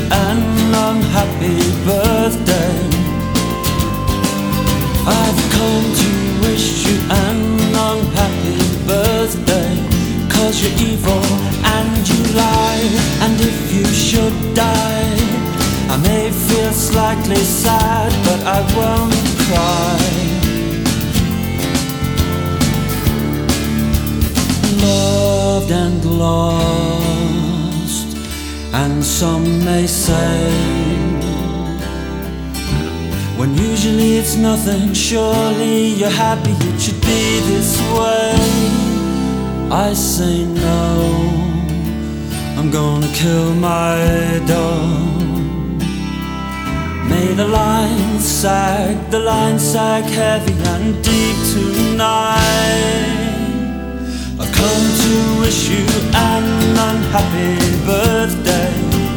an unhappy birthday. I've come to wish you an unhappy birthday, 'cause you're evil and you lie, and if you should die, I may feel slightly sad, but I won't cry. Loved and lost, and some may say, when usually it's nothing. Surely you're happy, it should be this way. I say no, I'm gonna kill my dog. May the lines sag heavy and deep tonight. I've come to wish you an unhappy birthday.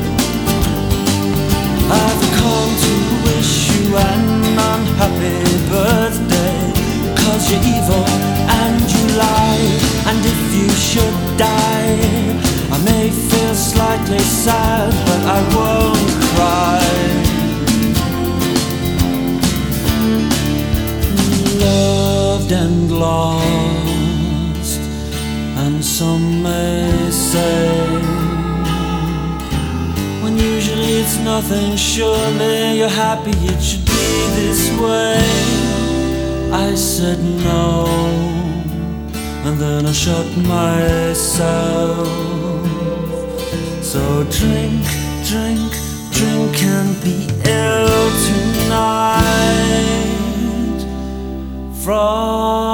I've come to wish you an unhappy birthday, 'cause you're evil and you lie, and if you should die, I may feel slightly sad, but I won't cry. Loved and lost, and some may say, when usually it's nothing. Surely you're happy, it should be this way. I said no, and then I shut myself. So drink, drink, drink and be ill tonight. From